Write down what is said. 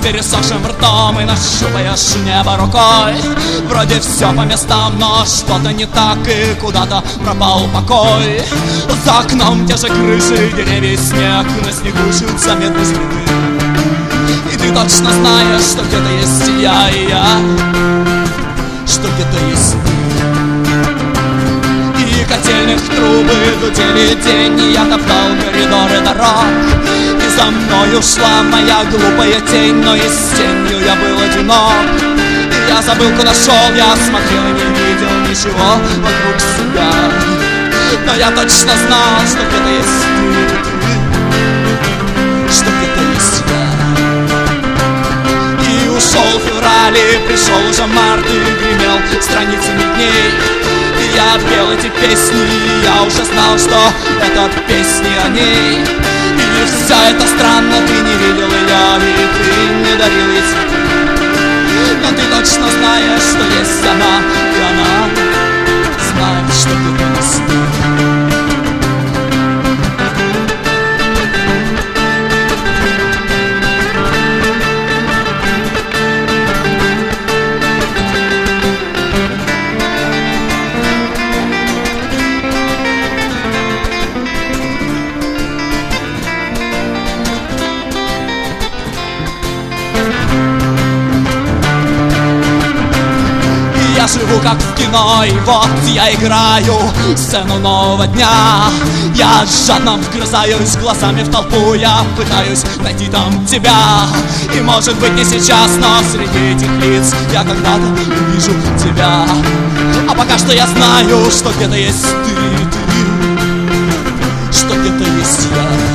пересохшим ртом и нащупаешь небо рукой. Вроде все по местам, но что-то не так, и куда-то пропал покой. За окном те же крыши, деревья и снег, на снегу чуть заметны следы. И ты точно знаешь, что где-то есть я и я, что где-то есть ты. И котельных трубы гудели день, и я топтал коридоры дорог. И за мной ушла моя глупая тень, но и с тенью я был одинок. И я забыл, куда шел, я смотрел и не видел ничего вокруг себя. Но я точно знал, что где-то есть ты, что где-то есть я. И ушел февраль, и пришел уже март, и гремел страницами дней. И я пел эти песни, и я уже знал, что это песни о ней. И все это странно, ты не видел ее, и ты не дарил ей цветы. Но ты точно знаешь, что есть она, и она знает, что где-то есть ты. Я живу как в кино, и вот я играю сцену нового дня. Я жадно вгрызаюсь глазами в толпу, я пытаюсь найти там тебя. И может быть не сейчас, но среди этих лиц я когда-то увижу тебя. А пока что я знаю, что где-то есть ты, что где-то есть я.